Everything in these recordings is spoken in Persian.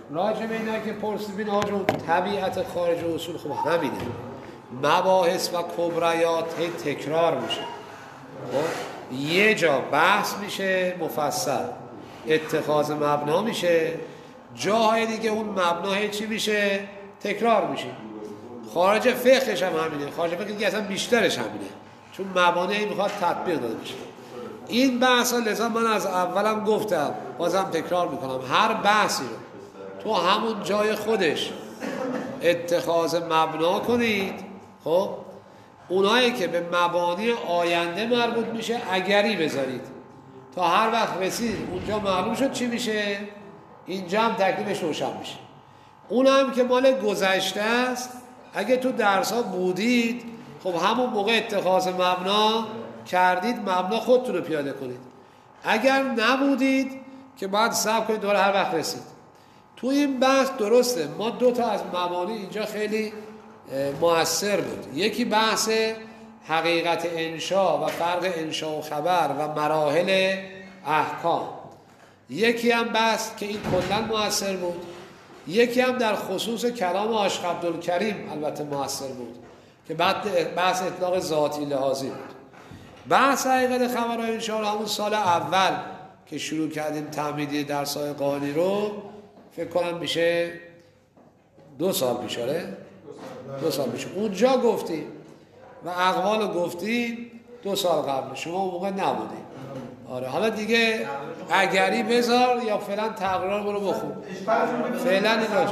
راجع به اینا که پرسیدین آجون طبیعت خارج اصول خب همینه، مباحث و کبریات هی تکرار میشه. خب یه جا بحث میشه مفصل، اتخاذ مبنا میشه، جاهای دیگه اون مبنا هی چی میشه؟ تکرار میشه. خارج فقهش هم همینه، خارج فقه دیگه اصلا بیشترش همینه، چون مبانی میخواد تطبیق داده بشه. این بحث ها لذا من از اولم گفتم، بازم تکرار میکنم، هر بحثی رو تو همون جای خودش اتخاذ مبنا کنید. خب اونایی که به مبانی آینده مربوط میشه اگری بذارید تا هر وقت رسید اونجا معلوم شد چی میشه، اینجا هم تکلیفش روشن میشه. اون هم که مال گذشته است، اگه تو درس ها بودید خب همون موقع اتخاذ مبنا کردید، مبنا خودتون رو پیاده کنید. اگر نبودید که باید صبر کنید دوباره هر وقت رسید. تو این بحث درسته ما دو تا از مبانی اینجا خیلی مؤثر بود. یکی بحث حقیقت انشا و فرق انشا و خبر و مراحل احکام، یکی هم بحث که این کلاً مؤثر بود، یکی هم در خصوص کلام عاشق عبدالکریم البته مؤثر بود که بعد بحث اطلاق ذاتی لحاظی بود. بحث حقیقت خبر و انشا رو همون سال اول که شروع کردیم تعمیدی درس‌های قانی رو فکر کنم میشه 2 سال پیش، آره 2 سال پیش اونجا گفتیم و اقوال گفتیم 2 سال قبل، شما اون موقع نبودیم. آره حالا دیگه اگری بذار یا فعلا تقرار برو بخون، فعلا این راجع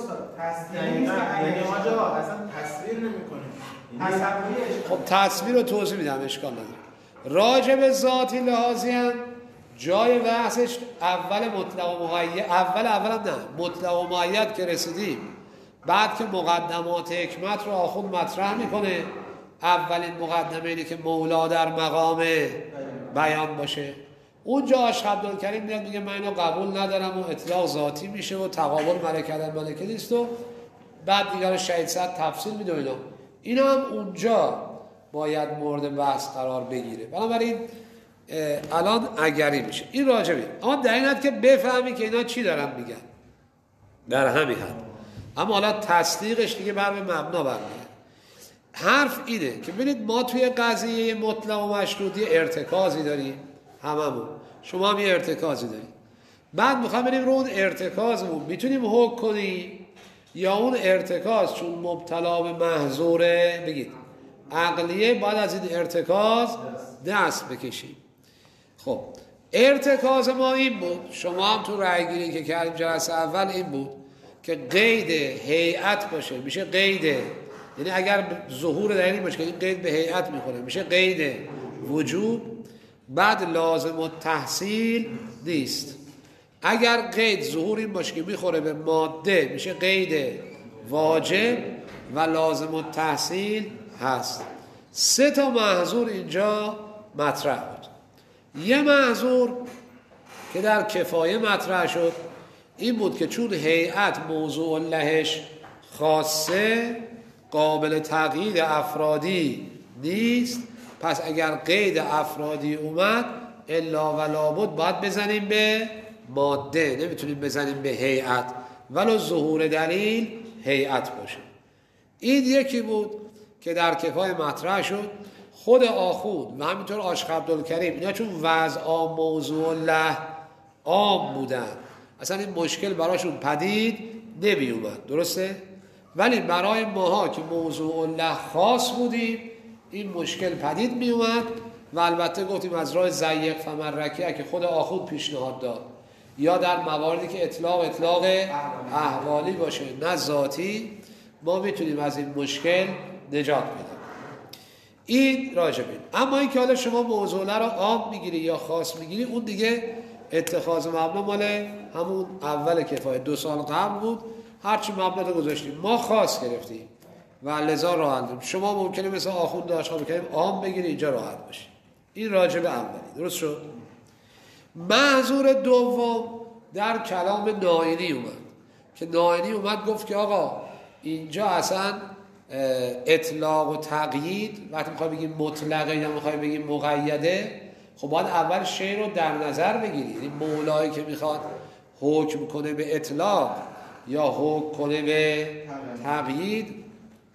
خب تصویر رو توضیح میدم، اشکال نداره. راجع به ذاتی لحاظی هم جای بحثش اول مطلق و مقید، اول نه مطلق و مقید که رسیدیم، بعد که مقدمات حکمت رو آخوند مطرح میکنه. اولین مقدمه اینه که مولا در مقام بیان باشه. اونجا عاشق عبدالکریم میاد میگه من اینو قبول ندارم و اطلاق ذاتی میشه و تقابل ملکه در ملکه نیست و بعد دیگه رو شهید صد تفصیل میده. اینا هم اونجا باید مورد بحث قرار بگیره. بنابراین الان اگری میشه این راجبه، اما در این حد که بفهمی که اینا چی دارن میگن، در همین حد. اما حالا تصدیقش دیگه بر به مبنا برمیاد. حرف اینه که ببینید ما توی قضیه مطلق و مشروط یه ارتکازی داریم، هممون، شما هم یه ارتکازی داریم. بعد میخوام بریم رو اون ارتکازمون میتونیم حکم کنیم یا اون ارتکاز چون مبتلا به محظوره بگید عقلیه باید از این ارتکاز دست بکشیم. خب ارتکاز ما این بود، شما هم تو رأی گیری که کردیم جلسه اول این بود که قید هیئت باشه، میشه قید، یعنی اگر ظهور دلیلی باشه که این قید به هیئت میخوره میشه قید وجوب، بعد لازم التحصیل نیست. اگر قید ظهور این باشه که میخوره به ماده میشه قید واجب و لازم التحصیل هست. 3 تا محظور اینجا مطرح بود. یه محظور که در کفایه مطرح شد این بود که چون هیئت موضوع لهش خاصه قابل تقیید افرادی نیست، پس اگر قید افرادی اومد الا و لابد باید بزنیم به ماده، نمیتونیم بزنیم به هیئت ولو ظهور دلیل هیئت باشه. این یکی بود که در کفایه مطرح شد. خود آخوند و همینطور عاشق عبدالکریم اینا چون وضع موضوع له عام بودن اصلا این مشکل براشون پدید نمی اومد، درسته؟ ولی برای ماها که موضوع له خاص بودیم این مشکل پدید می اومد و البته گفتیم از راه ضیق فمرکیه که خود آخوند پیشنهاد داد، یا در مواردی که اطلاق احوالی باشه نه ذاتی، ما میتونیم از این مشکل نجات بدیم. این راجبه. اما این که حالا شما موضوع رو عام میگیری یا خاص میگیری اون دیگه اتخاذ مبنا مال همون اول کفایه 2 سال قبل بود، هرچی مبنا رو گذاشتیم ما خاص گرفتیم و لذا راحتیم. شما ممکنه مثل آخوند داشت بکنیم عام بگیری اینجا راحت باشی. این راجبه اولی درست شد. محظور دوم در کلام نائینی اومد که نائینی اومد گفت که آقا اینجا اصلا اطلاق و تقیید وقتی میخوای بگیم مطلقه یا میخوای بگیم مقیده، خب باید اول شی رو در نظر بگیری. این مولایی که میخواد حکم کنه به اطلاق یا حکم کنه به تقیید،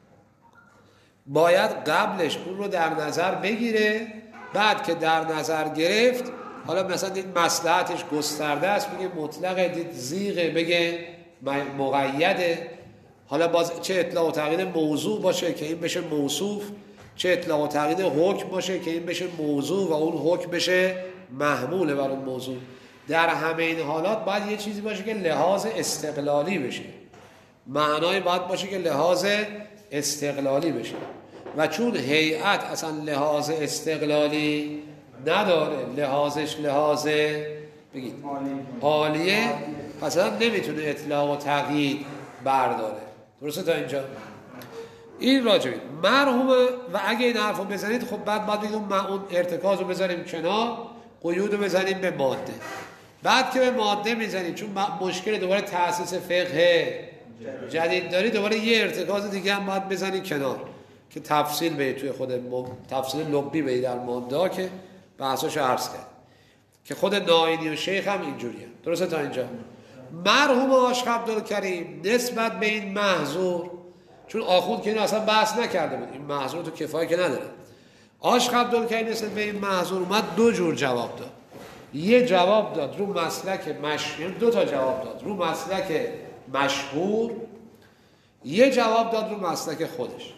باید قبلش اون رو در نظر بگیره. بعد که در نظر گرفت، حالا مثلا دید مصلحتش گسترده است بگه مطلقه، دید زیغه بگه مقیده. حالا باز چه اطلاق و تقیید موضوع باشه که این بشه موصوف، چه اطلاق و تقیید حکم باشه که این بشه موضوع و اون حکم بشه محمول بر اون موضوع. در همه این حالات باید یه چیزی باشه که لحاظ استقلالی بشه، معنای باید باشه که لحاظ استقلالی بشه. و چون هیئت اصلا لحاظ استقلالی نداره، لحاظش لحاظ بگید عالیه، اصلا نمیتونه اطلاق و تقیید برداره. درسته تا اینجا؟ این راجبه مرحومه. و اگه این حرف رو بزنید خب بعد بگیم ما اون ارتکاز رو بذاریم کنار، قیود رو بزنیم به ماده. بعد که به ماده میزنیم، چون مشکل دوباره تأسیس فقه جدید داری، دوباره یه ارتکاز دیگه هم باید بزنیم کنار که تفصیل به توی خود تفصیل لبی به در ماده که بحثاش عرض کرد که خود ناینی و شیخ هم اینجوریه. درسته تا اینجا؟ مرحوم عاشق عبدالکریم نسبت به این محظور، چون آخوند که اینو اصلا بحث نکرده بود، این محظور تو کفایه که نداره، عاشق عبدالکریم نسبت به این محظور اومد دو جور جواب داد. یه جواب داد رو مسلک مشهور، دو تا جواب داد رو مسلک مشهور، یه جواب داد رو مسلک خودش.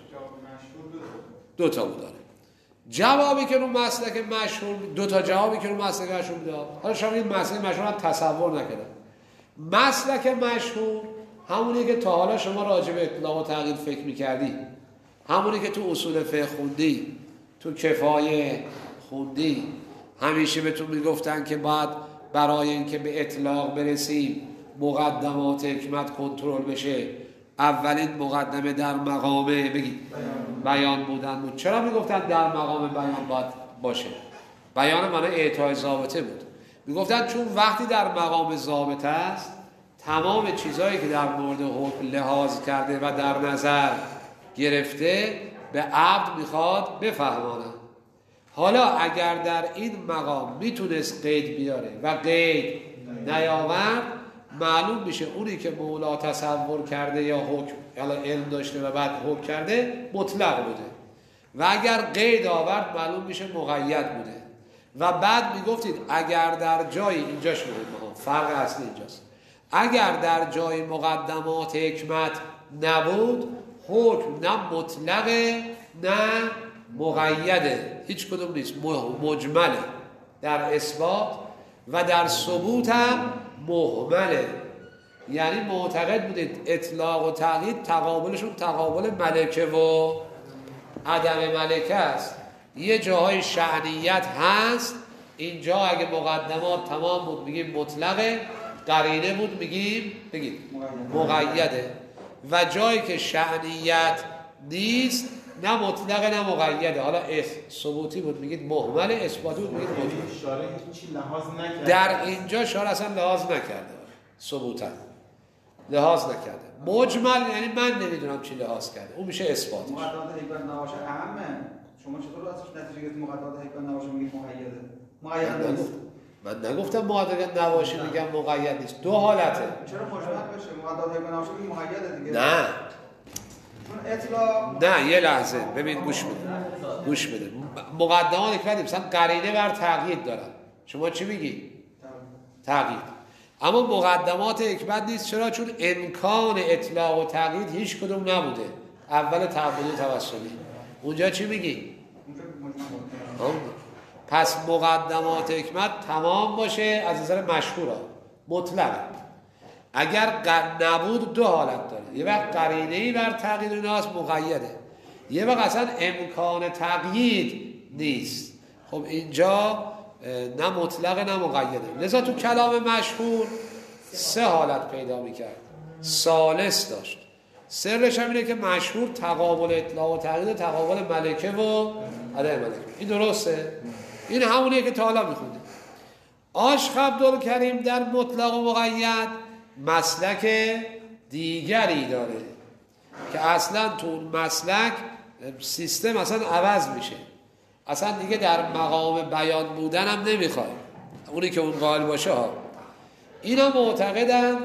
دو تا بود داره. جوابی که رو مسلک مشهور، دو تا جوابی که رو مسلک مشهور داد. حالا شما این مسلک مشهور هم تصور نکردم. مسلک مشهور همونی که تا حالا شما راجع به اطلاق و تقیید فکر می‌کردی، همونی که تو اصول فقه خوندی، تو کفایه خوندی، همیشه بهتون میگفتن که باید برای اینکه به اطلاق برسیم مقدمات حکمت کنترل بشه. اولین مقدمه در مقام بگید بیان بودن بود. چرا میگفتن در مقام بیان باید باشه؟ بیان معنی اعطای ضابطه بود. میگفتن چون وقتی در مقام ضابطه است، تمام چیزهایی که در مورد حکم لحاظ کرده و در نظر گرفته به عبد میخواد بفهمانه. حالا اگر در این مقام میتونست قید بیاره و قید نیاورد، معلوم میشه اونی که مولا تصور کرده یا حکم یا علم داشته و بعد حکم کرده مطلق بوده، و اگر قید آورد معلوم میشه مقید بوده. و بعد میگفتید اگر در جای اینجاش میگم فرق اصلی اینجاست، اگر در جای مقدمات حکمت نبود، حکم نه مطلقه نه مقیده، هیچ کدوم نیست، مجمله در اثبات و در ثبوت هم مهمله. یعنی معتقد بودید اطلاق و تقیید تقابلشون تقابل ملکه و عدم ملکه است. یه جاهای شأنیت هست، اینجا اگه مقدمات تمام بود میگیم مطلقه، قرینه بود میگیم بگید مقیده، و جایی که شأنیت نیست نه مطلقه نه مقیده، حالا ثبوتی بود میگید مهمله، اثباتی بود میگید مطلقه. شارع هیچی لحاظ نکرده در اینجا شارع اصلا لحاظ نکرده، ثبوتا لحاظ نکرده. مجمل یعنی من نمیدونم چی لحاظ کرده، اون میشه اثباتش. مقدمات حکمت نباشه اهمه. شما چطور ازش نتیجه گرفتید مقدمات حکمت نباشه میگید مقیده؟ من نگفتم مقدمات نباشه میگم مقید نیست، دو حالته. چرا مجمل بشه مقدمات حکمت نباشه میگید مقیده دیگه؟ نه چون اطلاق نه، یه لحظه ببین، گوش بده. مقدمات حکمت مثلا قرینه بر تقیید دارن، شما چی میگی؟ تقیید. اما مقدمات حکمت نیست. چرا؟ چون امکان اطلاق و تقیید هیچ کدوم نبوده اول تعبدی توسلی. اونجا چی میگی؟ پس مقدمات حکمت تمام باشه از نظر مشهورا مطلق. اگر نبود دو حالت داره، یه وقت قرینه‌ای بر تقیید ایناست مقیده، یه وقت اصلا امکان تقیید نیست. خب اینجا نه مطلق نه مقیده. لذا تو کلام مشهور سه حالت پیدا میکرد، ثالث داشت. سرش هم اینه که مشهور تقابل اطلاق و تقیید، تقابل ملکه و عدم ملکه. این درسته؟ این همونیه که تا حالا میخونده. عاشق عبدالکریم در مطلق و مقید مسلک دیگری داره که اصلا تو اون مسلک سیستم اصلا عوض میشه، اصلا دیگه در مقام بیان بودن هم نمیخواد اونی که اون قائل باشه ها. اینا معتقدن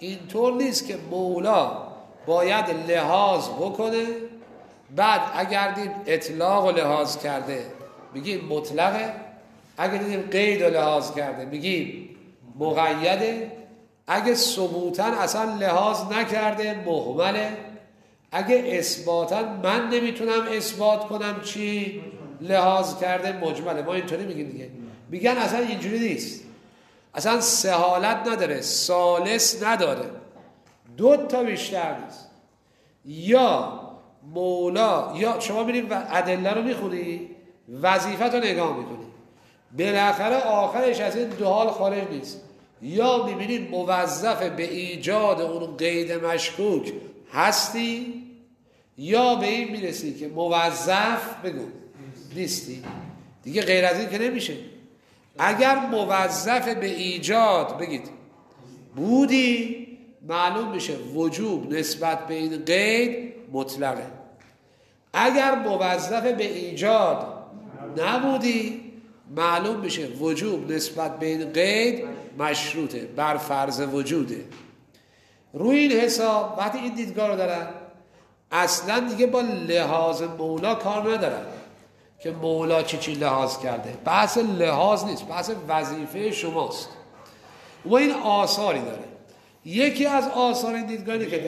اینطور نیست که مولا باید لحاظ بکنه بعد اگر دید اطلاق و لحاظ کرده میگیم مطلقه، اگر دیدیم قید و لحاظ کرده میگیم مقیده، اگه ثبوتاً اصلا لحاظ نکرده مهمله، اگه اثباتاً من نمیتونم اثبات کنم چی لحاظ کرده مجمله. ما اینطوری میگیم دیگه، میگن اصلا اینجوری نیست، اصلا سهالت نداره، ثالث نداره، 2 تا بیشتر نیست. یا مولا، یا شما میریم و ادله رو میخونی وظیفت رو نگاه میکنی بالاخره آخرش از این 2 حال خارج نیست، یا میبینی موظف به ایجاد اون قید مشکوک هستی، یا به این میرسی که موظف بگو نیستی. دیگه غیر از این که نمیشه. اگر موظف به ایجاد بگید بودی معلوم میشه وجوب نسبت به این قید مطلقه. اگر موظف به ایجاد نبودی معلوم میشه وجوب نسبت به این قید مشروطه، بر فرض وجوده. روی این حساب وقتی این دیدگاه رو دارن اصلا دیگه با لحاظ مولا کار ندارن که مولا چی لحاظ کرده. بحث لحاظ نیست، بحث وظیفه شماست و این آثاری داره. یکی از آثار این دیدگاهی که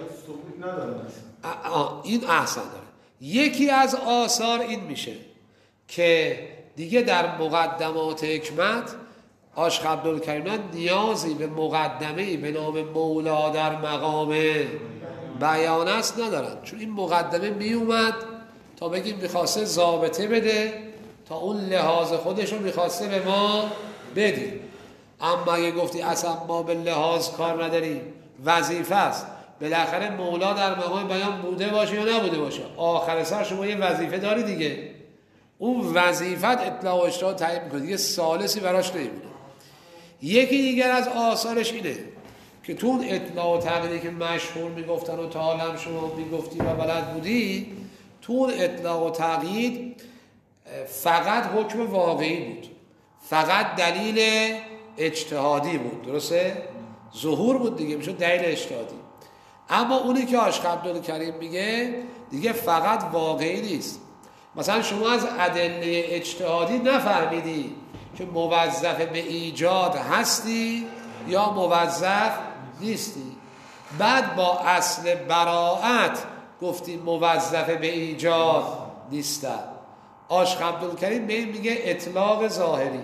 این احسن داره، یکی از آثار این میشه که دیگه در مقدمات حکمت عاشق عبدالکریم نیازی به مقدمه‌ای به نام مولا در مقام بیان است ندارن، چون این مقدمه می اومد تا بگیم میخواسته ضابطه بده، تا اون لحاظ خودش رو میخواسته به ما بدیم. اما اگه گفتی اصلا ما به لحاظ کار نداریم، وظیفه است، بالاخره مولا در مقام بیان بوده باشه یا نبوده باشه، آخر سر شما یه وظیفه داری دیگه، اون وظیفت اطلاع و اشتراط تعیین میکنه دیگه، ثالثی براش نمیمونه. یکی دیگر از آثارش اینه که تو اون اطلاع و تقییدی که مشهور میگفتن و تا حالا هم شما میگفتی و بلد بودی، تو اون اطلاع و تقیید فقط حکم واقعی بود، فقط دلیل اجتهادی بود، درسته؟ ظهور بود دیگه، میشه دلیل اجتهادی. اما اونی که عاشق عبدالکریم میگه دیگه فقط واقعی نیست. مثلا شما از ادله اجتهادی نفهمیدی که موظف به ایجاد هستی یا موظف نیستی، بعد با اصل براءت گفتی موظف به ایجاد نیستن. عاشق عبدالکریم به این میگه اطلاق ظاهری،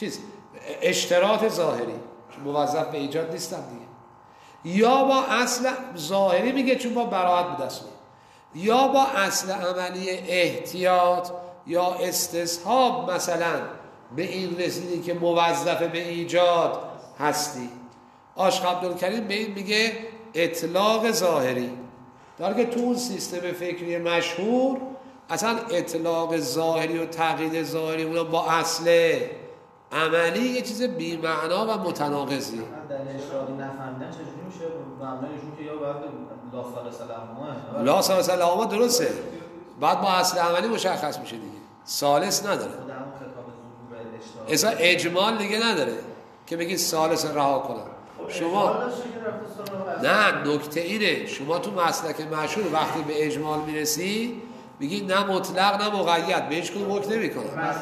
اشتراط ظاهری، چون موظف به ایجاد نیستن دیگه. یا با اصل ظاهری میگه چون با براءت به دست میاد، یا با اصل عملی احتیاط یا استصحاب مثلا به این رسیدی که موظف به ایجاد هستی. عاشق عبدالکریم به این میگه اطلاق ظاهری، در که تو اون سیستم فکری مشهور اصلا اطلاق ظاهری و تقیید ظاهری اونا با اصل عملی یه چیز بی معنا و متناقضی. در اشتراطی نفهمیدن چجوری میشه مبنایشون که یا باید لا ثالث لهما، لا ثالث لهما درسته، بعد با اصل عملی مشخص میشه دیگه، ثالث نداره، اصلا اجمال دیگه نداره که بگی ثالث رها کنم. شما نه، نکته اینه شما تو مسلک مشهور وقتی به اجمال میرسی میگی نه مطلق نه مقید، به هیچ کدوم حکم نمیکنه.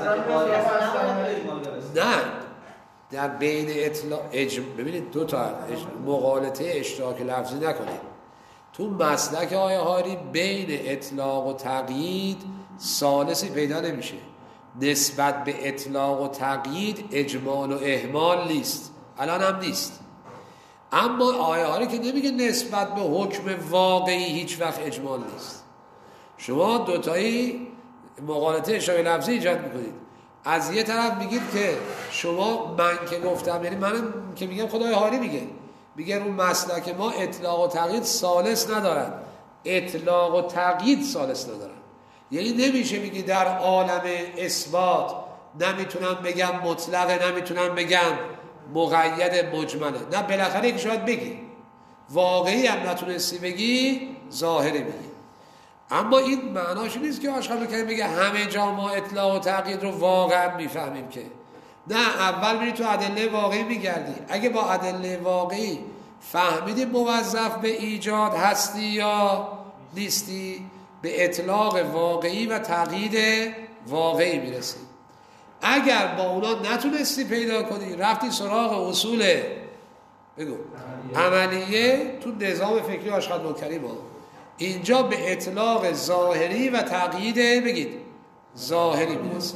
نه، در بین اطلاق ببینید 2 تا مغالطه اشتراک لفظی نکنید. تو مسلک آیه هاری بین اطلاق و تقیید ثالثی پیدا نمیشه. نسبت به اطلاق و تقیید اجمال و اهمال نیست، الان هم نیست. اما آیه هاری که نمیگه نسبت به حکم واقعی هیچ وقت اجمال نیست. شما 2 تایی مغالطه اشتراک لفظی ایجاد میکنید. از یه طرف میگید که شما من که گفتم، یعنی من که میگم خدای هاری میگه رو مسلک ما اطلاق و تقیید ثالث ندارن، اطلاق و تقیید ثالث ندارن. یعنی نمیشه بگی در عالم اثبات نمیتونم بگم مطلقه، نمیتونم بگم مقید مجمله، نه بالاخره یک شاید بگی واقعی هم نتونستی بگی ظاهره بگی. اما این معناش نیست که عاشق عبدالکریم بگه همه جا ما اطلاق و تقیید رو واقعا میفهمیم، که نه، اول میری تو ادله واقعی میگردی. اگه با ادله واقعی فهمیدی موظف به ایجاد هستی یا نیستی؟ به اطلاق واقعی و تقیید واقعی میرسی. اگر با اونا نتونستی پیدا کنی، رفتی سراغ اصول بگو عملیه تو نظام فکری آشغال منکری ما، اینجا به اطلاق ظاهری و تقیید بگید ظاهری میرسه.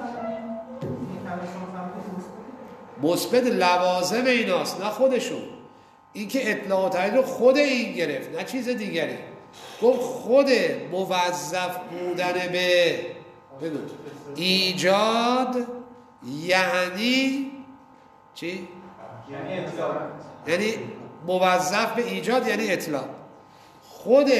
مثبت لوازم ایناست نه خودشون. این که اطلاق و تقیید رو خود این گرفت نه چیز دیگری. گفت خود موظف بودن به بگو ایجاد یعنی چی؟ یعنی موظف به ایجاد یعنی اطلاق. خود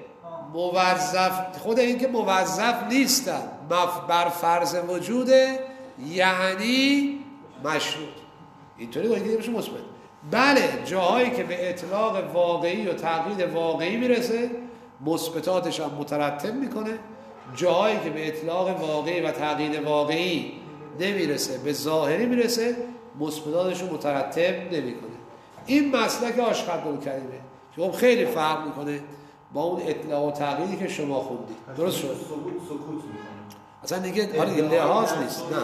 این که موظف نیستن بر فرض وجوده یعنی مشروط. اینطوری باید بشه مثبت. بله جاهایی که به اطلاق واقعی و تقیید واقعی میرسه مثبتاتش هم مترتب میکنه، جاهایی که به اطلاق واقعی و تقیید واقعی نمیرسه به ظاهری میرسه مثبتاتش رو مترتب نمیکنه. این مسلک آشغال کریمه که خب خیلی فرق میکنه با اون اطلاق و تقییدی که شما خوندید. درست شد؟ سکوت اصلا دیگه آره لحاظ نیست. نه.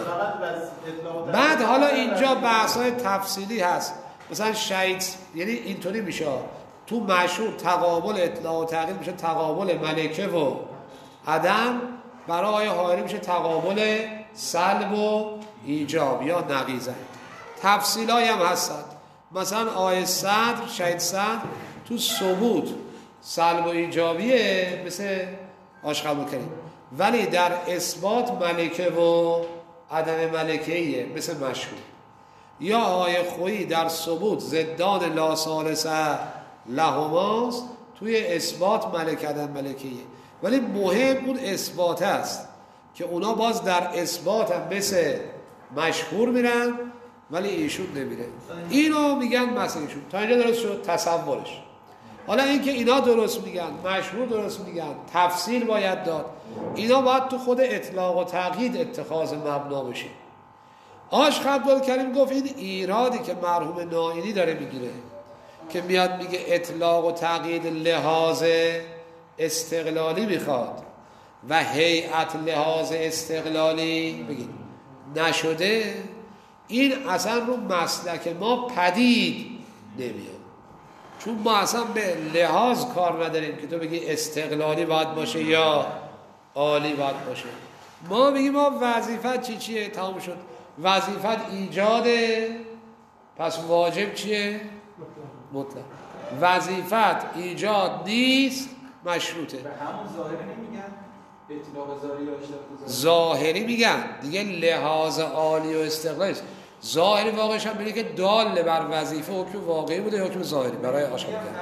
بعد حالا اینجا بحث‌های تفصیلی هست. مثلا شهید یعنی اینطوری میشه تو مشهور تقابل اطلاق و تقیید میشه تقابل ملکه و عدم، برای حائری میشه تقابل سلب و ایجاب یا نقیضه. تفصیلایی هم هستن. مثلا آیه صدر شهید صدر تو ثبوت سلب و ایجابیه مثل آشغال منکری، ولی در اثبات ملکه و عدم ملکهیه مثل مشهور. یا آیه خویی در ثبوت ضدان لا ثالث لهماست، توی اثبات ملکه عدم ملکهیه. ولی مهم اون اثبات است که اونا باز در اثبات هم مثل مشهور میرن ولی ایشون نمیره. اینو میگن مثل ایشون. تا اینجا درست شد تصورش. حالا اینکه اینا درست میگن مشهور درست میگن تفصیل باید داد، اینا باید تو خود اطلاق و تقیید اتخاذ مبنا بشه. آشغال کریم گفت این ایرادی که مرحوم نائینی داره میگیره که میاد میگه اطلاق و تقیید لحاظ استقلالی میخواد و هیئت لحاظ استقلالی بگید نشده، این اصلا رو مسلک ما پدید نمیاد. چون ما اصلا به لحاظ کار نداریم که تو بگی استقلالی باید باشه یا عالی باید باشه. ما بگیم ما وظیفت چیه؟ تمام شد. وظیفت ایجاده، پس واجب چیه؟ مطلق. وظیفت ایجاد نیست، مشروطه. به همون ظاهری نمیگن اطلاق ظاهری یا اشتراک ظاهری میگن دیگه لحاظ عالی و استقلالی. ظاهری واقعش هم که دال بر وظیفه حکم واقعی بوده یا حکم ظاهری برای آشغال کرد.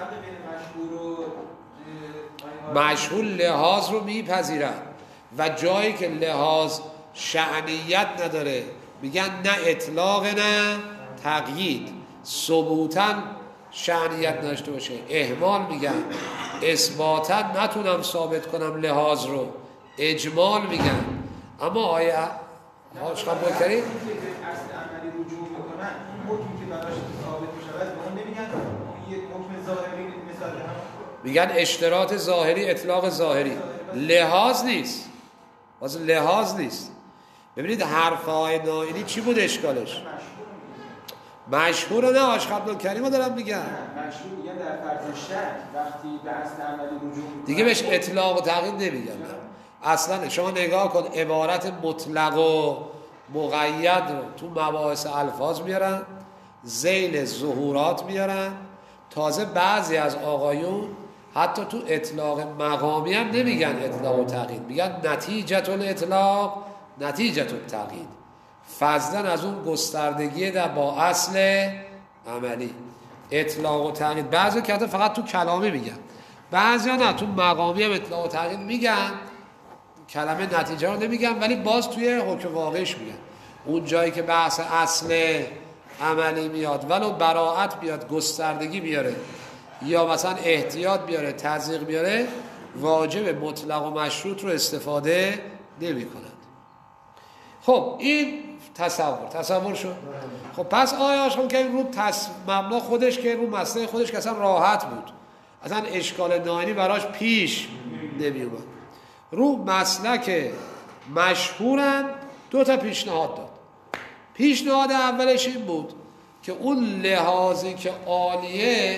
مشهور لحاظ رو میپذیرن و جایی که لحاظ شأنیت نداره میگن نه اطلاق نه تقیید. ثبوتاً شأنیت نشته باشه اهمال میگن، اثباتا نتونم ثابت کنم لحاظ رو اجمال میگن. اما آیه آشغال منکری اصل عملی رجوع میکنن اون حکمی که براش ثابت میشود به اون نمیگن یه حکم ظاهری مثال هم میگن اشتراط ظاهری اطلاق ظاهری لحاظ نیست. واسه لحاظ نیست. ببینید حرف های نائینی چی بود اشکالش؟ مشهور نه آشغال منکری ما دارم میگن. مشهور میگن در فرض شرط وقتی به اصل عملی رجوع دیگه بهش اطلاق و تقیید نمیگن. اصلا شما نگاه کن عبارت مطلق و مقید رو تو مباحث الفاظ میارن، ذیل ظهورات میارن. تازه بعضی از آقایون حتی تو اطلاق مقامی هم نمیگن اطلاق و تقیید، میگن نتیجه الاطلاق نتیجه التقیید، فضلا از اون گستردگی در با اصل عملی. اطلاق و تقیید بعضی که فقط تو کلامی میگن، بعضی ها نه تو مقامی هم اطلاق و تقیید میگن، کلمه نتیجه رو نمیگن ولی باز توی حکم واقعش میگن. اون جایی که بحث اصل عملی میاد ولو براعت بیاد گستردگی بیاره یا مثلا احتیاط بیاره تضییق بیاره، واجب مطلق و مشروط رو استفاده نمی کنند. خب این تصور شد. خب پس آیا آشکار که رو مبنا خودش که رو مسئله خودش که اصلا راحت بود، اصلا اشکال ناینی براش پیش نمی اومد. رو مسلک مشهورم 2 تا پیشنهاد داد. پیشنهاد اولش این بود که اون لحاظی که عالیه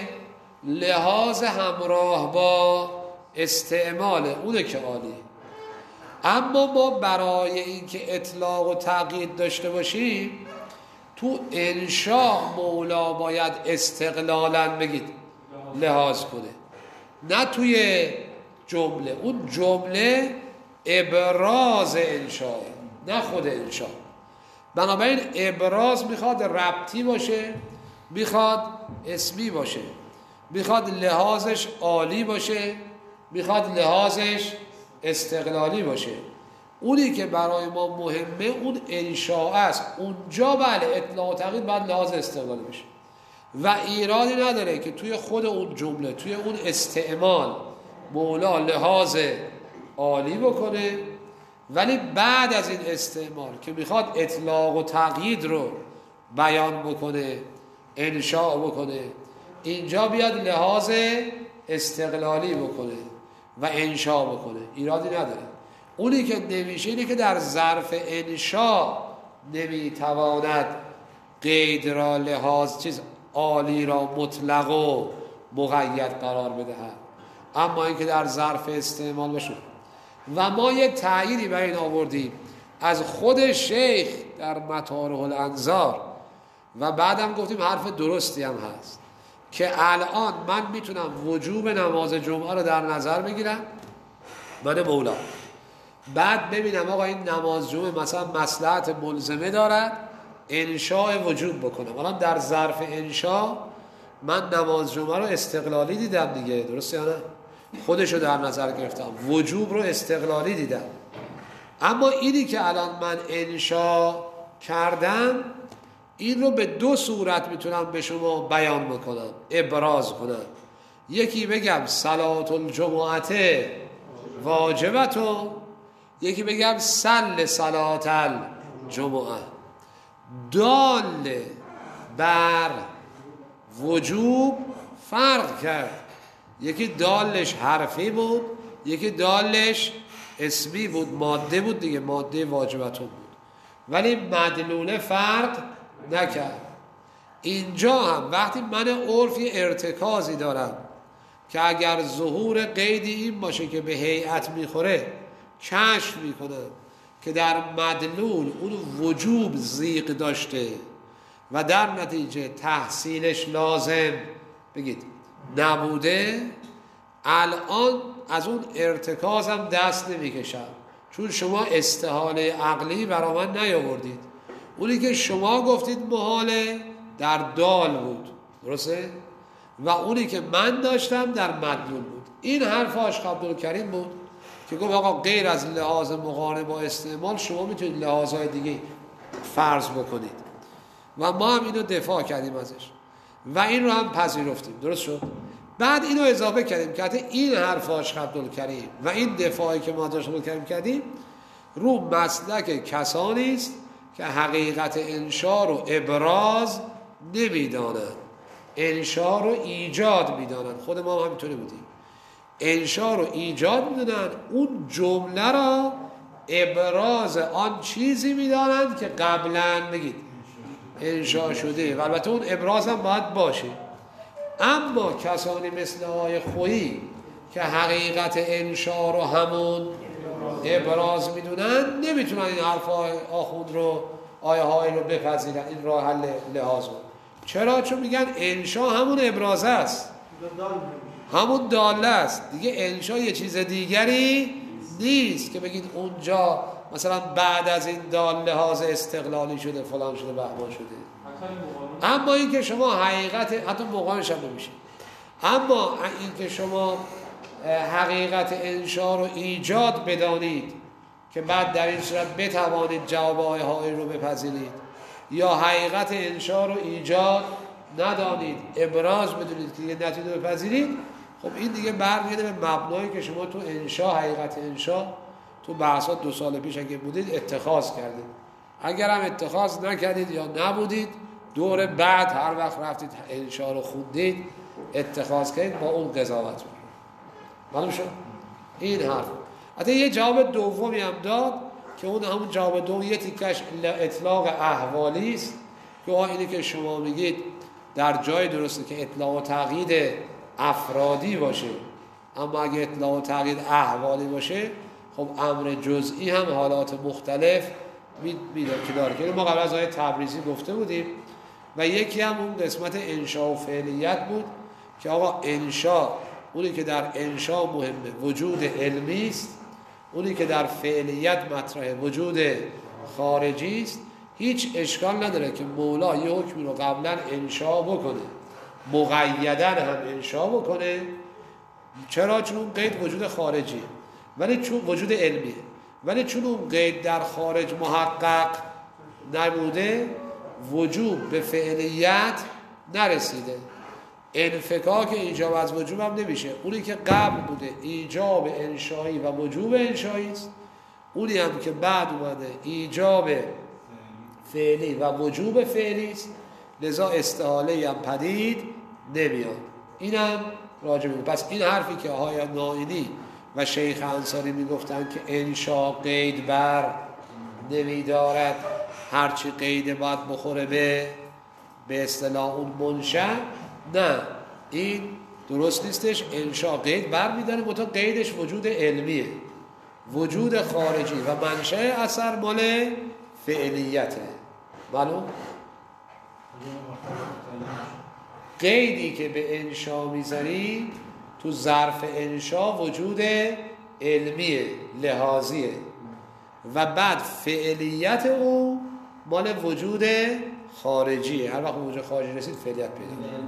لحاظ همراه با استعماله، اونه که عالیه. اما ما برای اینکه اطلاق و تقیید داشته باشیم تو انشاء مولا باید استقلالا بگید لحاظ کنه، نه توی جمله. اون جمله ابراز انشاء، نه خود انشاء. بنابراین ابراز میخواد ربطی باشه، میخواد اسمی باشه، میخواد لحاظش عالی باشه، میخواد لحاظش استقلالی باشه. اونی که برای ما مهمه اون انشاء است. اونجا بله اطلاق و تقیید باید لحاظ استقلالی بشه و ایرادی نداره که توی خود اون جمله، توی اون استعمال مولا لحاظ عالی بکنه، ولی بعد از این استعمال که میخواد اطلاق و تقیید رو بیان بکنه، انشاء بکنه، اینجا بیاد لحاظ استقلالی بکنه و انشاء بکنه. ایرادی نداره. اونی که نمیشه اینه که در ظرف انشاء نمیتواند قید را لحاظ عالی را مطلق و مقید قرار بدهد، اما اینکه در ظرف استعمال باشه. و ما یه تعییدی بر این آوردیم از خود شیخ در مطارح الانظار و بعدم گفتیم حرف درستی هم هست که الان من میتونم وجوب نماز جمعه رو در نظر بگیرم، من مولا، بعد ببینم آقا این نماز جمعه مثلا مصلحت ملزمه دارد، انشاء وجوب بکنم. الان در ظرف انشاء من نماز جمعه رو استقلالی دیدم دیگه، درسته یا نه؟ خودش رو در نظر گرفتم، وجوب رو استقلالی دیدم. اما اینی که الان من انشاء کردم این رو به 2 صورت میتونم به شما بیان بکنم، ابراز کنم. یکی بگم صلات الجمعه واجبتون، یکی بگم صل صلات الجمعه. دال بر وجوب فرق کرد، یکی دالش حرفی بود، یکی دالش اسمی بود، ماده بود دیگه، ماده واجبتون بود، ولی مدلول فرق نکرد. اینجا هم وقتی من عرفی ارتکازی دارم که اگر ظهور قیدی این باشه که به هیئت میخوره کشف میکنم که در مدلول اون وجوب زیغ داشته و در نتیجه تحصیلش لازم بگید نبوده، الان از اون ارتکازم دست نمیکشم، چون شما استحاله عقلی برا من نیاوردید. اونی که شما گفتید محاله در دال بود، درسته؟ و اونی که من داشتم در مدلول بود. این حرف عاشق عبدالکریم بود که گفت آقا غیر از لحاظ مقارنه با استعمال شما میتونید لحاظهای دیگه فرض بکنید و ما هم اینو دفاع کردیم ازش و این رو هم پذیرفتیم، درست شد؟ بعد اینو اضافه کردیم که حتی این حرف عاشق عبدالکریم و این دفاعی که ما عاشق عبدالکریم کردیم رو مسلک کسانی است که حقیقت انشاء رو ابراز نمیدانند، انشاء رو ایجاد میدانند. خود ما هم همینطوری بودیم، انشاء رو ایجاد میدونن، اون جمله را ابراز آن چیزی میدانند که قبلا بگید انشاء شده و البته اون ابراز هم باید باشه. اما کسانی مثل آقای خویی که حقیقت انشاء رو همون ابراز میدونن نمیتونن این حرف آخوند رو آیه های رو بپذیرن، این راه حل لحاظ رو. چرا؟ چون میگن انشاء همون ابراز است، همون داله است دیگه، انشاء یه چیز دیگری نیست که بگید اونجا مثلا بعد از این دال لحاظ استقلالی شده فلان شده بهمان شده. اما این که شما حقیقت حتی مقامش هم نمیشه، اما این که شما حقیقت انشاء رو ایجاد بدانید که بعد در این صورت بتوانید جواب آیه های رو بپذیرید، یا حقیقت انشاء رو ایجاد ندانید ابراز بدونید که یه نتیجه بپذیرید، خب این دیگه برمیگرده به مبنایی که شما تو انشاء، حقیقت انشاء تو بحثات 2 سال پیش اگه بودید اتخاذ کردید. اگرم اتخاذ نکردید یا نبودید دور بعد هر وقت رفتید انشا رو خوندید اتخاذ کردید با اون قضاوت رو. معلوم شد؟ این حرف. حتی یه جواب دومی هم داد که اون همون جواب دوم یه تیکش اطلاق احوالی است که اینی که شما میگید در جای درسته که اطلاق و تقیید افرادی باشه، اما اگه اطلاق و تقیید احوالی باشه خب امر جزئی هم حالات مختلف میداره که داره که ما قبل از آیه تبریزی گفته بودیم. و یکی هم اون قسمت انشا و فعلیت بود که آقا انشا اونی که در انشا مهمه وجود علمی است، اونی که در فعلیت مطرحه وجود خارجی است. هیچ اشکال نداره که مولا یه حکمی رو قبلا انشا بکنه مقیداً هم انشا بکنه. چرا؟ چون اون قید وجود خارجیه ولی چون وجود علمیه، ولی چون اون قید در خارج محقق نبوده وجوب به فعلیت نرسیده، انفکاک ایجاب از وجوب هم نمیشه. اونی که قبل بوده ایجاب انشایی و وجوب انشایی است، اونی هم که بعد اومده ایجاب فعلی و وجوب فعلی است، لذا استحاله هم پدید نمیاد. اینم راجع به پس این حرفی که آقای نائینی و شیخ انصاری میگفتن که انشا قید بر نمیدارد، هرچی قید باید بخوره به اصطلاح اون منشأ، نه این درست نیستش. انشا قید بر میداره مطمئن قیدش وجود علمیه، وجود خارجی و منشأ اثر مال فعلیته. معلوم؟ قیدی که به انشا میذاری تو ظرف انشا وجود علمیه لحاظیه و بعد فعلیت او مال وجود خارجیه. هر وقت وجود خارجی رسید فعلیت پیدا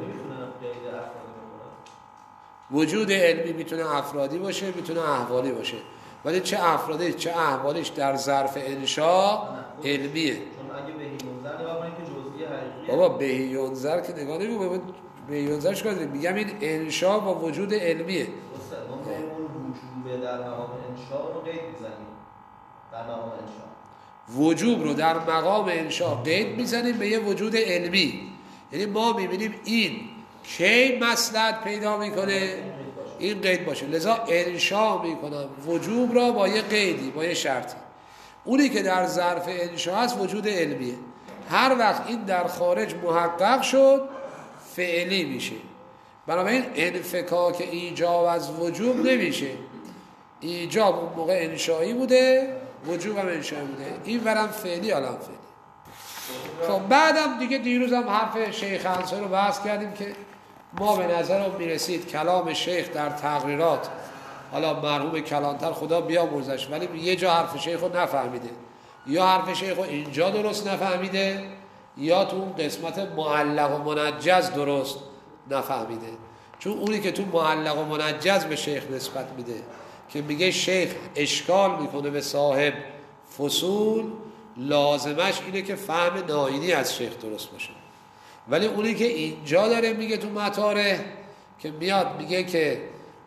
وجود علمی میتونه افرادی باشه میتونه احوالی باشه، ولی چه افرادی چه احوالیش در ظرف انشا علمیه. چون اگه بهیونزر نگاه کنید که جزئی حقیقیه. بابا بهیونزر که نگاه نمی‌کنه، بهیونزر چیکار داره؟ میگم این انشا با وجود علمیه. درسته. ما می‌گیم اون وجوب در مقام انشا رو قید می‌زنیم. در مقام انشا وجوب رو در مقام انشا قید می‌زنیم به یه وجود علمی. یعنی ما می‌بینیم این کی مصلحت پیدا می‌کنه این قید باشه، لذا انشا می‌کنم وجوب را با یه قیدی با یه شرطی. اونی که در ظرف انشا هست وجود علمیه، هر وقت این در خارج محقق شد فعلی میشه. بنابراین انفکاک ایجاب از وجوب نمیشه. ایجاب اون موقع انشایی بوده، وجوب هم انشایی بوده، این برم فعلی الان فعلی. خب بعدم دیگه دیروز هم حرف شیخ انصاری رو بحث کردیم که ما به نظر میرسید کلام شیخ در تقریرات، حالا مرحوم کلانتر خدا بیامرزش، ولی یه جا حرف شیخ رو نفهمیده، یا حرف شیخ رو اینجا درست نفهمیده یا تو اون قسمت معلق و منجز درست نفهمیده. چون اونی که تو معلق و منجز به شیخ نسبت میده که میگه شیخ اشکال میکنه به صاحب فصول، لازمش اینه که فهم نائینی از شیخ درست باشه. ولی اونی که اینجا داره میگه تو مطاره که میاد میگه که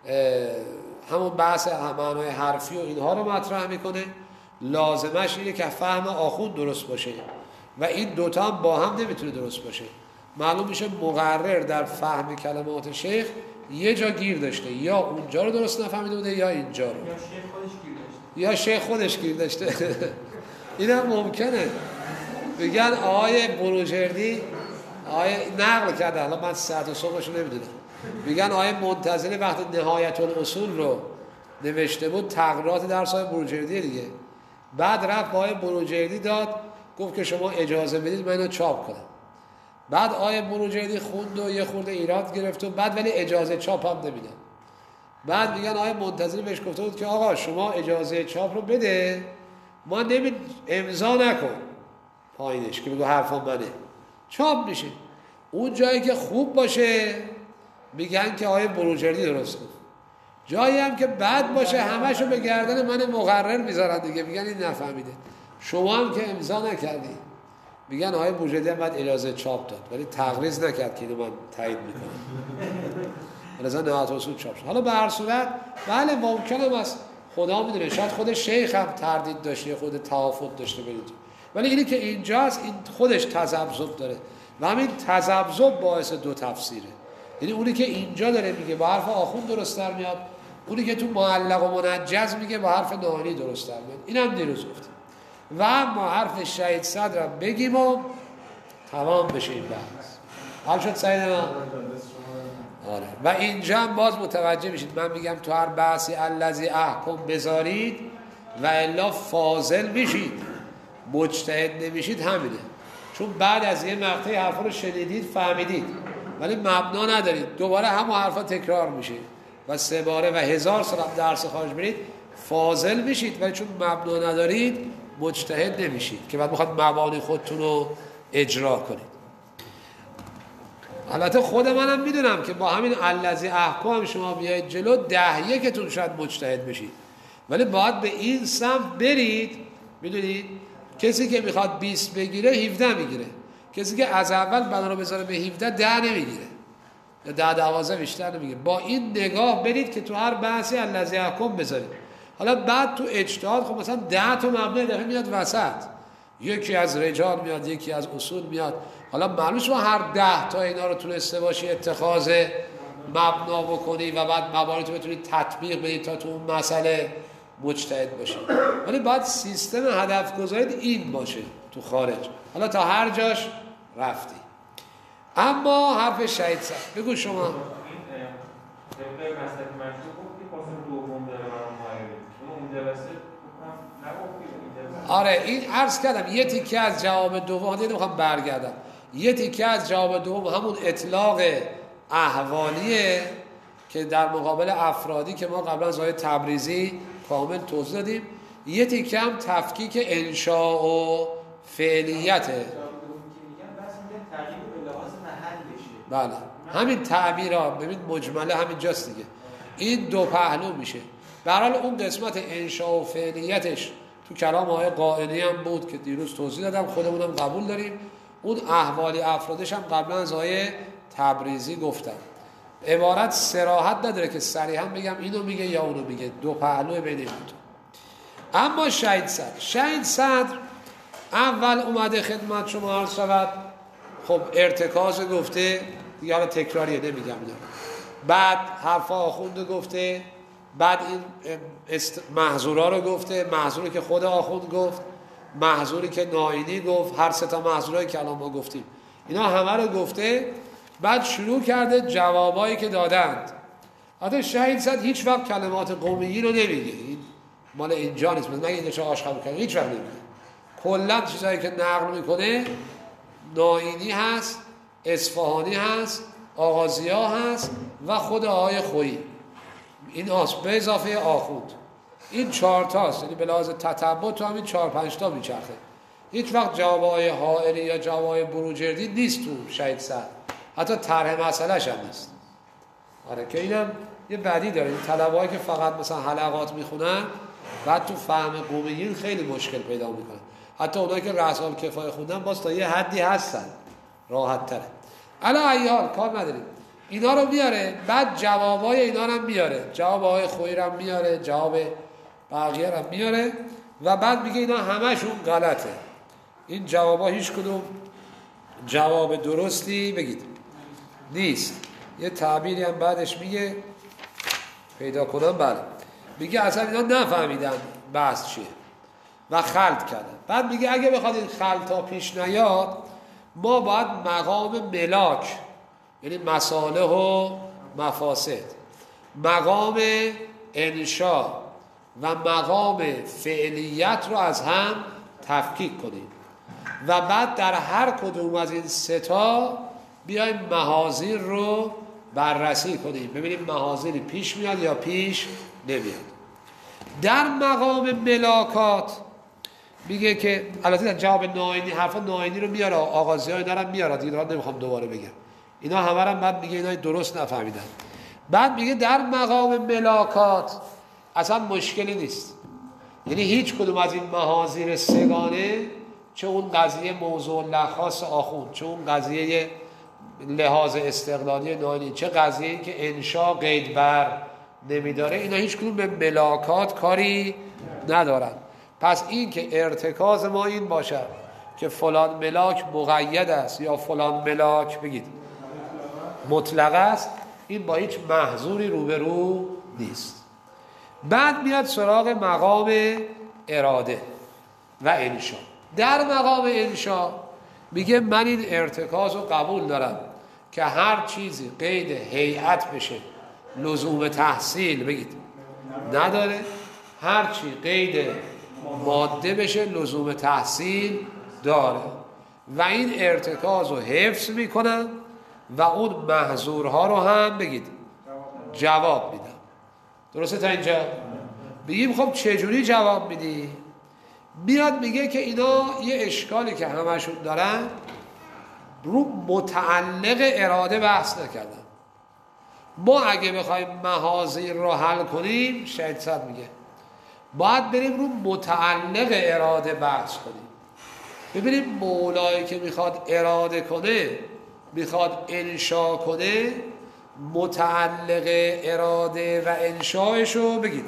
همون بحث معنای حرفی و اینها رو مطرح میکنه، لازمش اینه که فهم آخوند درست باشه و این دوتا هم با هم نمیتونه درست باشه. معلوم میشه مقرر در فهم کلمات شیخ یه جا گیر داشته، یا اونجا رو درست نفهمیده بوده یا اینجا رو، یا شیخ خودش گیر داشته. این هم ممکنه. بگن آقای بروجردی آقای نقل کرده، حالا من ساعت و صبحش رو نمیدونم، بگن آقای منتظری وقتی نهایت الاصول رو نوشته بود تقریرات درس های بروجردی دیگه، بعد رفت آقای بروجردی داد گفت که شما اجازه بدید من اینو چاپ کنم. بعد آقای بروجردی خوند و یه خورده ایراد گرفت و بعد ولی اجازه چاپ هم نمیدن. بعد میگن آقای منتظری بهش گفته بود که آقا شما اجازه چاپ رو بده، ما امضا نکن پایینش که بگو حرفا منه، چاپ میشه. اون جایی که خوب باشه میگن که آقای بروجردی درست گفت، جایی هم که بد باشه همشو به گردن من مقرر میذارن دیگه، میگن این نفهمیده، شما هم که امضا نکردی. میگن آقای بروجردی هم بعد اجازه چاپ داد ولی تقریض نکرد که اینو من تایید میکنم، لذا نهایت اصول چاپ شد. حالا به هر صورت بله ممکنه است، خدا میدونه، شاید خود شیخ هم تردید داشته، خود توافق داشته برید، ولی اینی که اینجاست این خودش تذبذب داره و همین تذبذب باعث دو تفسیره. یعنی اونی که اینجا داره میگه با حرف آخوند درست در میاد، اونی که تو معلق و منجز میگه با حرف ناهانی درست در میاد. اینم دیروز گفتیم. و ما حرف شهید صدر رو بگیم و تمام بشه این بحث. حال شد سعید من؟ آره. و اینجا هم باز متوجه میشید من میگم تو هر بحثی الذی احکم بذارید و الا فاضل میشید، مجتهد نمیشید. همینه. چون بعد از یه مقطعی حرفا رو شنیدید فهمیدید ولی مبنا ندارید، دوباره همون حرفا تکرار میشه و 3 باره و 1000 سال درس خارج برید فاضل میشید، ولی چون مبنا ندارید مجتهد نمیشید که بعد میخواد مبانی خودتون رو اجرا کنید. البته خود منم میدونم که با همین الذی احکام شما بیاید جلو 10 که تون شاید مجتهد بشید، ولی باید به این سمت برید. میدونید کسی که میخواد 20 بگیره 17 میگیره، کسی که از اول بنا رو بذاره به 17 10 نمیگیره یا 10-12 بیشتر نمیگیره. با این نگاه برید که تو هر بحثی الذی احکام بذارید. حالا بعد تو اجتهاد خب مثلا 10 تا مبنا دفعه میاد وسط، یکی از رجال میاد، یکی از اصول میاد. حالا معلومه شما هر 10 تا اینا رو تونسته باشی اتخاذ مبنا بکنی و بعد مبانی تو بتونی تطبیق بدی تا تو اون مسئله مجتهد باشی، ولی باید سیستم هدف گذارید این باشه تو خارج. حالا تا هر جاش رفتی. اما حرف شهید صدر بگو شما. این طبق مسئله مشروع گفتی پاسخ دوم داره برای معایبه اون جلسه نگفتی. آره این عرض کردم یه تیکه از جواب دوم دیگه نمیخوام برگردم. یه تیکه از جواب دوم همون اطلاق احوالیه که در مقابل افرادی که ما قبلا از آیه تبریزی کامل توضیح دادیم. یه تیکه هم تفکیک انشاء و فعلیته. بله همین تعبیرها ببین مجمله همین جاست دیگه. این دو پهلو میشه. به هر حال اون قسمت انشاء و فعلیتش تو کلام آقای قائنی هم بود که دیروز توضیح دادم، خودمونم قبول داریم. اون احوالی افرادش هم قبلا از آقای تبریزی گفتم. عبارت صراحت نداره که صریحا بگم اینو میگه یا اونو میگه، دو پهلو بین این دو. اما شهید صدر اول اومده خدمت شما عرض شود، خب ارتکاز گفته دیگه، حالا تکراریه نمیگم اینا. بعد حرف آخوند گفته، بعد این محظورا رو گفته، محظوری که خود آخوند گفت، محظوری که ناینی گفت، هر 3 محظورایی که الان ما گفتیم اینا همه رو گفته. بعد شروع کرده جوابایی که دادند. حتی شهید صدر هیچ وقت کلمات قومیی رو نمیگه، این مال اینجا نیست، مگه اینجا چه آشغال کنه، هیچ وقت نمیگه. کلا چیزایی که نقل میکنه ناینی هست، اصفهانی هست، آغازیا هست و خود آقای خویی. این به اضافه آخوند. این 4 تاست، یعنی به لحاظ تتبع تو همین 4-5 تا میچرخه. هیچ وقت جواب آقای حائری یا جواب آقای بروجردی نیست تو شهید صدر، حتی طرح مسئله‌ش هم نیست. آره که اینم یه بدی داره، این طلبه‌ای که فقط مثلا حلقات میخونن بعد تو فهم قومیین خیلی مشکل پیدا میکنن. حتی اونایی که رأس الکفایه خوندن باز تا یه حدی هستن، راحت تره. علی ای حال کار نداریم. اینا رو میاره، بعد جوابای اینا رو میاره، جواب آقای خویی رو میاره، جواب بقیه رو میاره و بعد میگه اینا همشون غلطه. این جوابا هیچ کدوم جواب درستی بگید نیست. یه تعبیری هم بعدش میگه پیدا کنم، بله میگه اصلا اینا نفهمیدن بحث چیه و خلط کردن. بعد میگه اگه بخواد این خلطا پیش نیاد ما باید مقام ملاک، یعنی مصالح و مفاسد، مقام انشاء و مقام فعلیت رو از هم تفکیک کنیم و بعد در هر کدوم از این 3 تا بیایم محاذیر رو بررسی کنیم، ببینیم محاذیری پیش میاد یا پیش نمیاد. در مقام ملاکات میگه که البته جواب ناینی، حرف ناینی رو میاره، آغازی های اینا رو میاره دیگه، نمیخوام دوباره بگم. اینا همه رو بعد میگه اینا درست نفهمیدن. بعد میگه در مقام ملاکات اصلا مشکلی نیست، یعنی هیچ کدوم از این محاذیر 3گانه، چه اون قضیه موضوع لخاص آخوند، چه اون قضیه لحاظ استقلالی ناینی، چه قضیه‌ای که انشاء قید بر نمیداره، اینا هیچ کدوم به ملاکات کاری ندارن. پس این که ارتکاز ما این باشد که فلان ملاک مقید است یا فلان ملاک بگید مطلق است، این با هیچ محظوری روبرو نیست. بعد میاد سراغ مقام اراده و انشا. در مقام انشا میگه من این ارتکاز رو قبول دارم که هر چیزی قید هیئت بشه لزوم تحصیل بگید نداره، هر چی قید ماده بشه لزوم تحصیل داره و این ارتکاز رو حفظ میکنم و اون محظورها رو هم بگید جواب میدم. درسته تا اینجا؟ بگیم خب چجوری جواب میدی؟ میاد میگه که اینا یه اشکالی که همشون دارن رو متعلق اراده بحث نکردن. ما اگه بخوایم محاذیر رو حل کنیم، شاید صد میگه باید بریم رو متعلق اراده بحث کنیم، ببینیم مولایی که میخواد اراده کنه، میخواد انشا کنه، متعلق اراده و انشایش رو بگید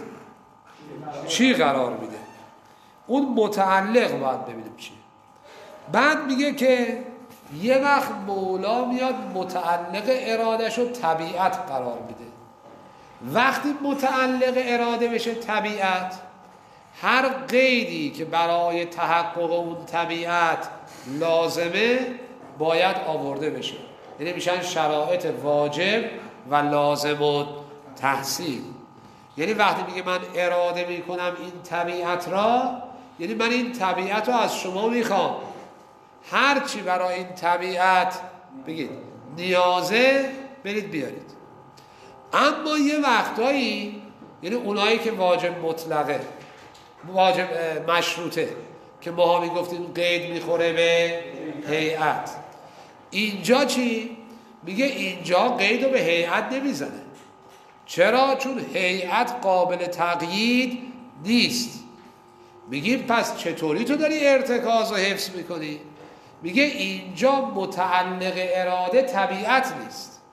چی قرار میده. اون متعلق باید ببینیم چی. بعد میگه که یه وقت مولا میاد متعلق ارادهش رو طبیعت قرار میده. وقتی متعلق اراده بشه طبیعت، هر قیدی که برای تحقق اون طبیعت لازمه باید آورده بشه، یعنی میشن شرایط واجب و لازم و تحصیل. یعنی وقتی میگه من اراده میکنم این طبیعت را، یعنی من این طبیعت رو از شما میخوام، هرچی برای این طبیعت بگید نیازه برید بیارید. اما یه وقتایی، یعنی اونایی که واجب مطلقه، واجب مشروطه که ما ها میگفتیم قید میخوره به هیئت، اینجا چی؟ میگه اینجا قید رو به هیئت نمیزنه. چرا؟ چون هیئت قابل تقیید نیست. میگیم پس چطوری تو داری ارتکاز رو حفظ میکنی؟ میگه اینجا متعلق اراده طبیعت نیست،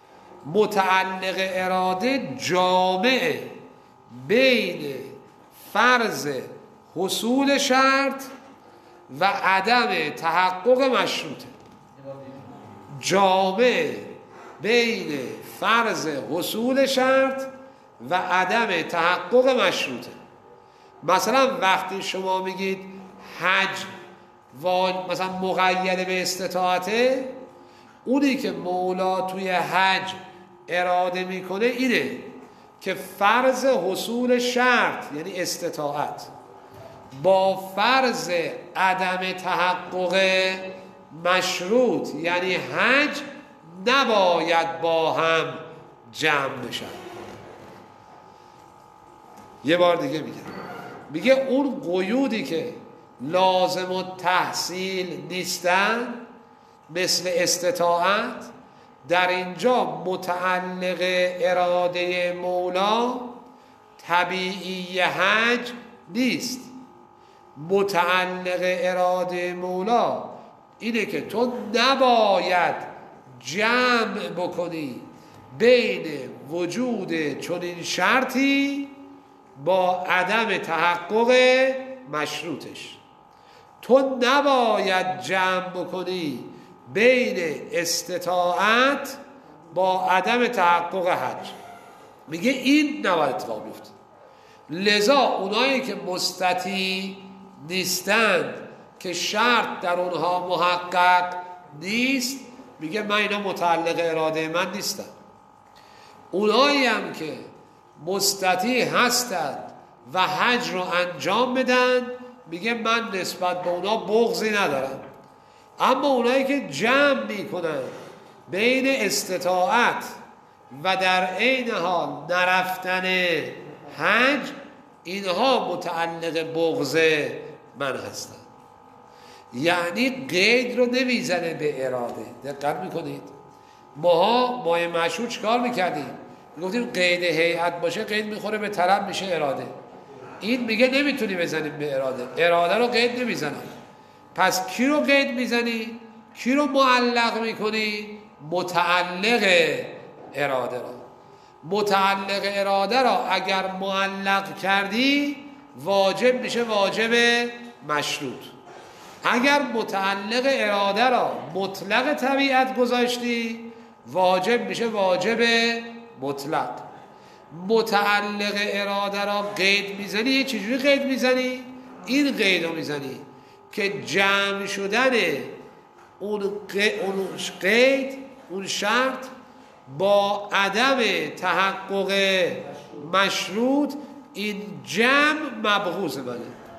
متعلق اراده جامع بین فرض حصول شرط و عدم تحقق مشروطه. جامع بین فرض حصول شرط و عدم تحقق مشروطه. مثلا وقتی شما میگید حج مثلا مقید به استطاعته، اونی که مولا توی حج اراده میکنه اینه که فرض حصول شرط یعنی استطاعت با فرض عدم تحقق مشروط یعنی حج نباید با هم جمع بشن. یه بار دیگه میگه اون قیودی که لازم و تحصیل نیستن مثل استطاعت، در اینجا متعلق اراده مولا طبیعی حج نیست. متعلق اراده مولا اینه که تو نباید جمع بکنی بین وجود چنین شرطی با عدم تحقق مشروطش. تو نباید جمع بکنی بین استطاعت با عدم تحقق حج. میگه این نباید اتفاق بیفته. لذا اونایی که مستطیع نیستند که شرط در اونها محقق نیست، میگه من اینا متعلق اراده من نیستم. اونایی هم که مستطیع هستند و حج رو انجام بدن، میگه من نسبت به اونا بغضی ندارم. اما اونایی که جمع میکنن بین استطاعت و در عین حال نرفتن حج، اینها متعلق بغض من هستن. یعنی قید رو نمیزنه به اراده. دقت میکنید؟ مایه مشروط چکار میکردیم؟ میگفتیم قید هیئت باشه قید میخوره به طرف میشه اراده. این میگه نمیتونی بزنیم به اراده. اراده رو قید نمیزنن. پس کی رو قید میزنی؟ کی رو معلق میکنی؟ متعلق اراده را. متعلق اراده را اگر معلق کردی واجب میشه واجب مشروط. اگر متعلق اراده را مطلق طبیعت گذاشتی واجب میشه واجب مطلق. متعلق اراده را قید میزنی. چجوری قید میزنی؟ این قید رو میزنی که جمع شدن اون قید، اون شرط با عدم تحقق مشروط، این جمع مبغوض منه.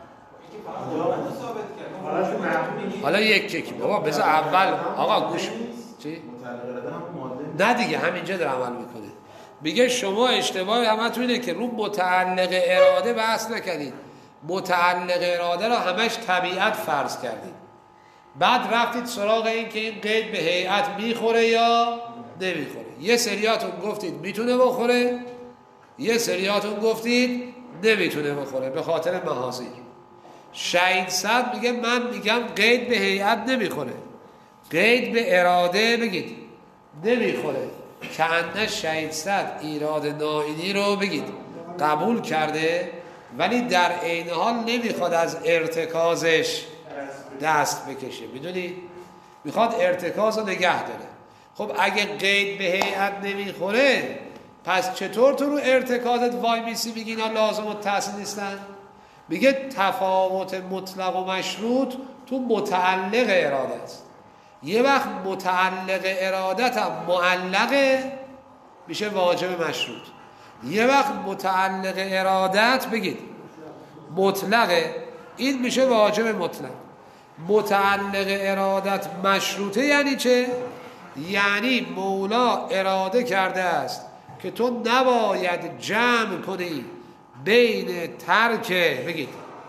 حالا یک بابا بذار اول آقا گوش. چی؟ نه دیگه همینجا داره عمل میکنه. میگه شما اشتباه همتون اینه که رو متعلق اراده بحث نکنید. متعلق اراده را همش طبیعت فرض کردید، بعد رفتید سراغ این که این قید به هیئت میخوره یا نمیخوره. یه سریاتون گفتید میتونه بخوره، یه سریاتون گفتید نمیتونه بخوره به خاطر محاذیر. شهید صد میگه من میگم قید به هیئت نمیخوره، قید به اراده بگید نمیخوره. که انه شهید صد ایراد نائینی رو بگید قبول کرده، ولی در عین حال نمیخواد از ارتکازش دست بکشه. میدونی؟ میخواد ارتکاز رو نگه داره. خب اگه قید به هیئت نمیخوره پس چطور تو رو ارتکازت وای میسی میگی اینا لازم و تحصیل نیستن؟ میگه تفاوت مطلق و مشروط تو متعلق اراده است. یه وقت متعلق ارادت هم معلقه میشه واجب مشروط، یه وقت متعلق ارادت بگید مطلقه این میشه واجب مطلق. متعلق ارادت مشروطه یعنی چه؟ یعنی مولا اراده کرده است که تو نباید جمع کنی بین ترک بگید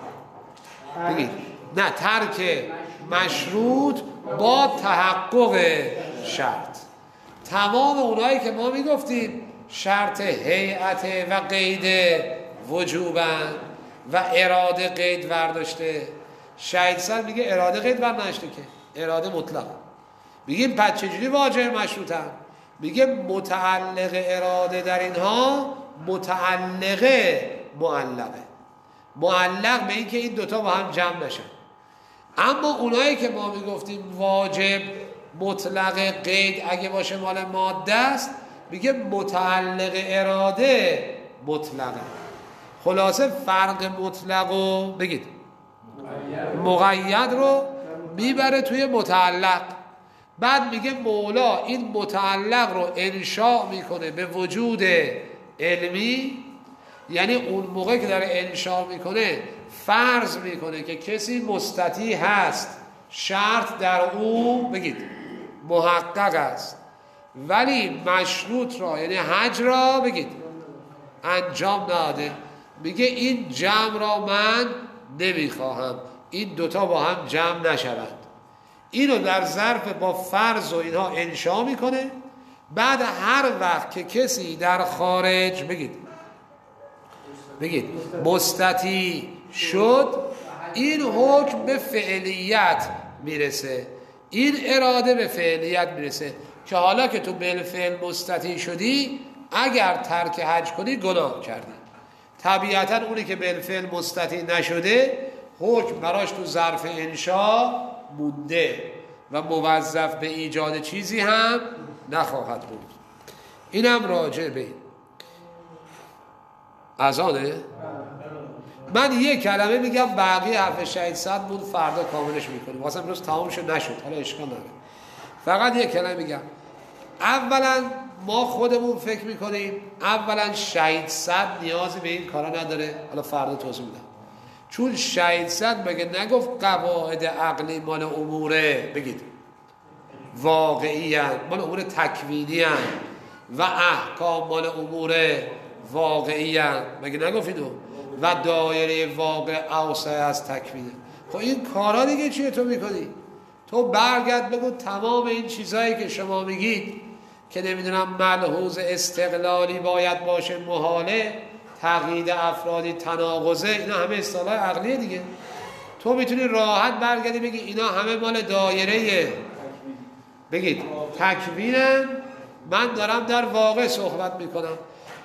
نه ترک مشروط با تحقق شرط. تمام اونایی که ما میگفتیم شرط هیئت و قید وجوبن و اراده قید ورداشته، شهید سر میگه اراده قید ورداشته که اراده مطلق. میگیم پس چجوری واجب مشروطن؟ میگه متعلق اراده در اینها متعلق معلقه، معلق به این که این دوتا با هم جمع نشن. اما اونایی که ما میگفتیم واجب مطلق قید اگه باشه مال ماده است، میگه متعلق اراده مطلقه. خلاصه فرق مطلق و بگید مقید رو میبره توی متعلق. بعد میگه مولا این متعلق رو انشاء میکنه به وجود علمی، یعنی اون موقع که داره انشاء میکنه فرض میکنه که کسی مستطیع هست، شرط در او بگید محقق است، ولی مشروط را یعنی حج را بگید انجام ناده. میگه این جمع را من نمیخواهم، این دوتا با هم جمع نشوند. اینو در ظرف با فرض و اینها انشاء میکنه. بعد هر وقت که کسی در خارج بگید مستطیع شد، این حکم به فعلیت میرسه، این اراده به فعلیت میرسه که حالا که تو بالفعل مستطیع شدی اگر ترک حج کنی گناه کردی. طبیعتا اونی که بالفعل مستطیع نشده حکم براش تو ظرف انشاء مونده و موظف به ایجاد چیزی هم نخواهد بود. اینم راجع به اذانه. من یک کلمه میگم بقیه حرف شهید صد بود فردا کاملش میکنیم، واسه امروز تمامش نشد، حالا اشکال نداره. فقط یک کلمه میگم. اولا ما خودمون فکر میکنیم اولا شهید صد نیازی به این کارا نداره، حالا فردا توضیح میدم. چون شهید صد مگه نگفت قواعد عقلی مال اموره بگید واقعی هن، مال امور تکوینی هن و احکام مال امور واقعی هن، مگه نگفت اینو؟ و دایره واقع اوسع از تکوینه. خب این کارا دیگه چیه تو میکنی؟ تو برگرد بگو تمام این چیزایی که شما میگید که نمیدونم ملحوظ استقلالی باید باشه، محاله، تقیید افرادی، تناقضه، اینا همه اصطلاح عقلیه دیگه. تو میتونی راحت برگردی بگی اینا همه مال دایره بگید تکوینن، من دارم در واقع صحبت میکنم.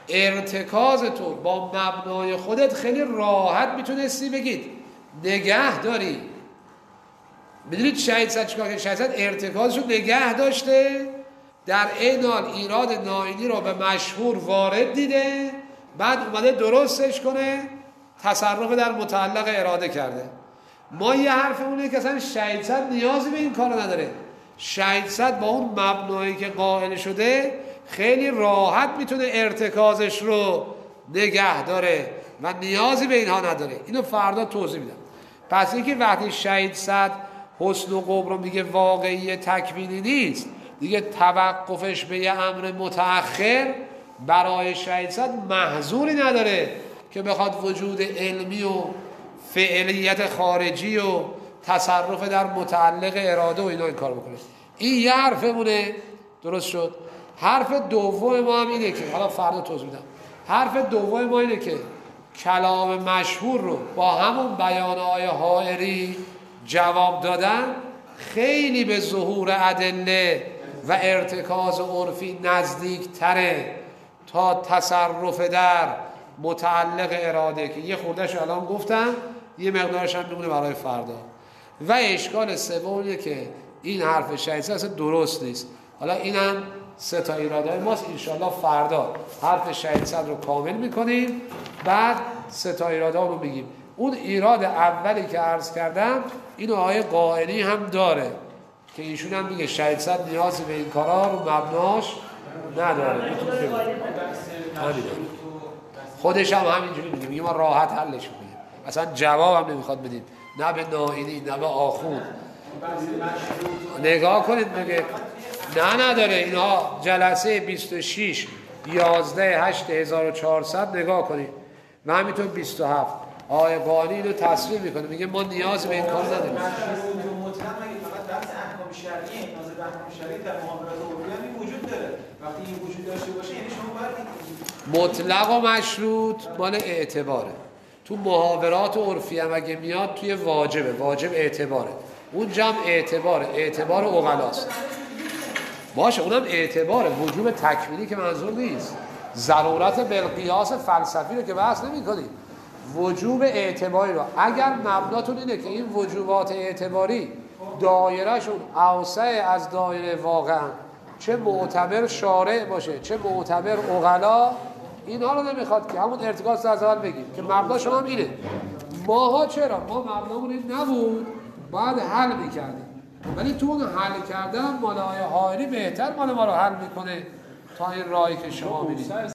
ارتکاز تو با مبنای خودت خیلی راحت میتونستی بگید نگه داری. میدونید شهید صد چیکار کرد؟ شهید صد ارتکازش رو نگه داشته، در این حال ایراد نائینی رو به مشهور وارد دیده، بعد اومده درستش کنه، تصرف در متعلق اراده کرده. ما یه حرفمونه که اصلا شهید صد نیازی به این کار نداره. شهید صد با اون مبنایی که قائل شده خیلی راحت میتونه ارتکازش رو نگه داره و نیازی به اینها نداره. اینو فردا توضیح میدم. پس اینکه وقتی شهید صد حسن و قبح رو میگه واقعی تکوینی نیست، دیگه توقفش به یه امر متأخر برای شهید صد محظوری نداره که بخواد وجود علمی و فعلیت خارجی و تصرف در متعلق اراده و اینا این کار بکنه. این یه حرفمونه. درست شد. حرف دوم ما هم اینه که حالا فردا توضیح میدم. حرف دوم ما اینه که کلام مشهور رو با همون بیانهای حائری جواب دادن خیلی به ظهور ادله و ارتکاز عرفی نزدیک تره تا تصرف در متعلق اراده که یه خوردهش الان گفتم، یه مقدارش هم میمونه برای فردا. و اشکال سومیه که این حرف شهید صد درست نیست. حالا اینم 3 تا ایراده ماست. انشالله فردا حرف شهید صد رو کامل میکنیم، بعد 3 تا ایراده رو میگیم. اون ایراد اولی که عرض کردم اینو آیه قائلی هم داره که ایشون هم میگه شهید صد نیازی به این کارا رو مبناش نداره. خودش هم همینجوری میگه ما راحت حلش میکنیم، اصلا جواب هم نمیخواد بدیم، نه به نائینی نه به آخوند. نگاه کنید میگه نه نداره. اینها جلسه 26 11 8 1400 نگاه کنید و همینطور 27 آیه قائلی اینو تصریح میکنه، میگه ما نیاز به این کار نداریم. مطلق مگه فقط بحث احکام شرعی، ناظر به احکام شرعی در معاملات عرفی هم وجود داره. وقتی این وجود داشته باشه یعنی شما باید مطلق و مشروط مال اعتباره. تو محاورات عرفی هم اگه میاد توی واجبه، واجب اعتباره. اونجا هم اعتبار اغلاست. باشه اونم اعتباره، وجوب تکوینی که منظور نیست. ضرورت بالقیاس فلسفی رو که بحث نمی کنیم. وجوب اعتباری رو اگر مبناتون اینه که این وجوبات اعتباری دایرهشون اوسع از دایره واقعا، چه معتبر شارع باشه چه معتبر عقلا، اینها رو نمیخواد که همون ارتکاز از اول بگیم که مبناشون هم اینه. ماها چرا؟ ما مبنامون این نبود، باید حل میکردیم، ولی تو اون حل کردن مال آیه حائری بهتر مال ما رو حل میکنه تا این راهی که شما میدید.